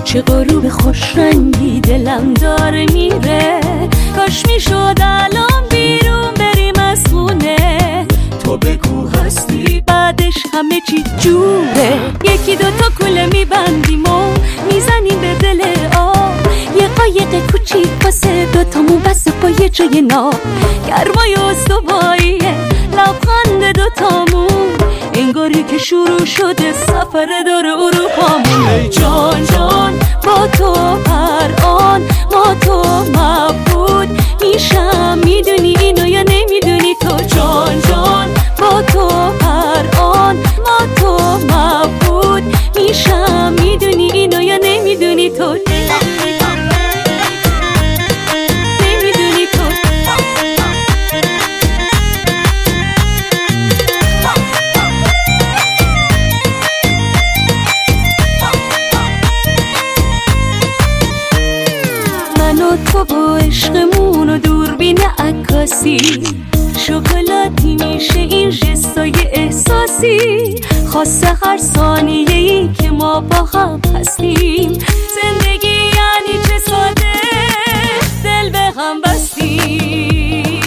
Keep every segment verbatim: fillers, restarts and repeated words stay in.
چه غروب خوش رنگی دلم داره میره، کاش میشد الان بیرون بریم از خونه. تو بگو هستی بعدش همه چی جوره، یکی دوتا کوله میبندیم و میزنیم به دل آب، یه قایق کوچیک واسه دوتامون بسه پا یه جای ناب، گرمای استواییه لبخند دوتامون، انگاری که شروع شده سفر دور اروپامون. ای جان جان با تو هر آن ما تو مبهوت میشم، میدونی اینو یا نمیدونی تو؟ جان جان با تو هر آن ما تو مبهوت میشم، میدونی اینو یا نمیدونی تو؟ تو با عشقمون و دوربین عکاسی، شکلاتی میشه این جستای احساسی، خاصه هر ثانیه‌ای که ما با هم هستیم، زندگی یعنی چه ساده دل به هم بستیم.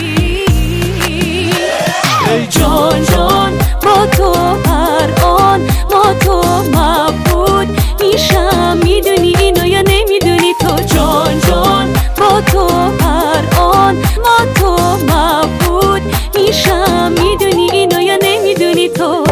ای جان جان با تو هر آن ما تو مبهوت میشم، میدونی اینو یا نمیدونی تو؟ جان جان با تو هر آن ما تو مبهوت میشم، میدونی اینو یا نمیدونی تو؟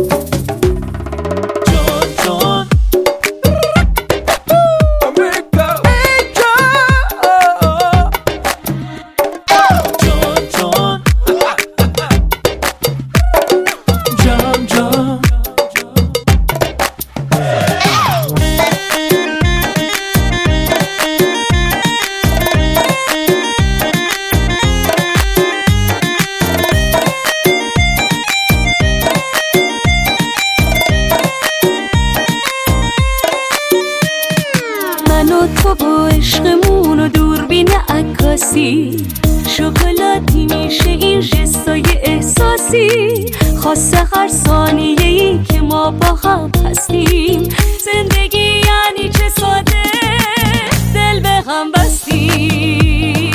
تو با عشقمون و دوربین عکاسی، شکلاتی میشه این جستای احساسی، خاصه هر ثانیه‌ای که ما با هم هستیم، زندگی یعنی چه ساده دل به هم بستیم.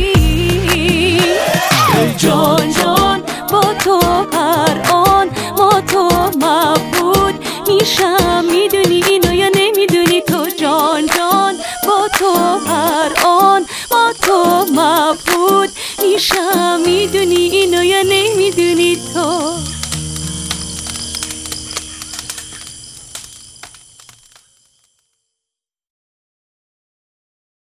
ای جان جان با تو هر آن ما تو مبهوت میشم، میدونی اینو یا نمیدونی تو؟ جان جان با تو هر آن ما تو مبهوت میشم، میدونی اینو یا نمیدونی تو؟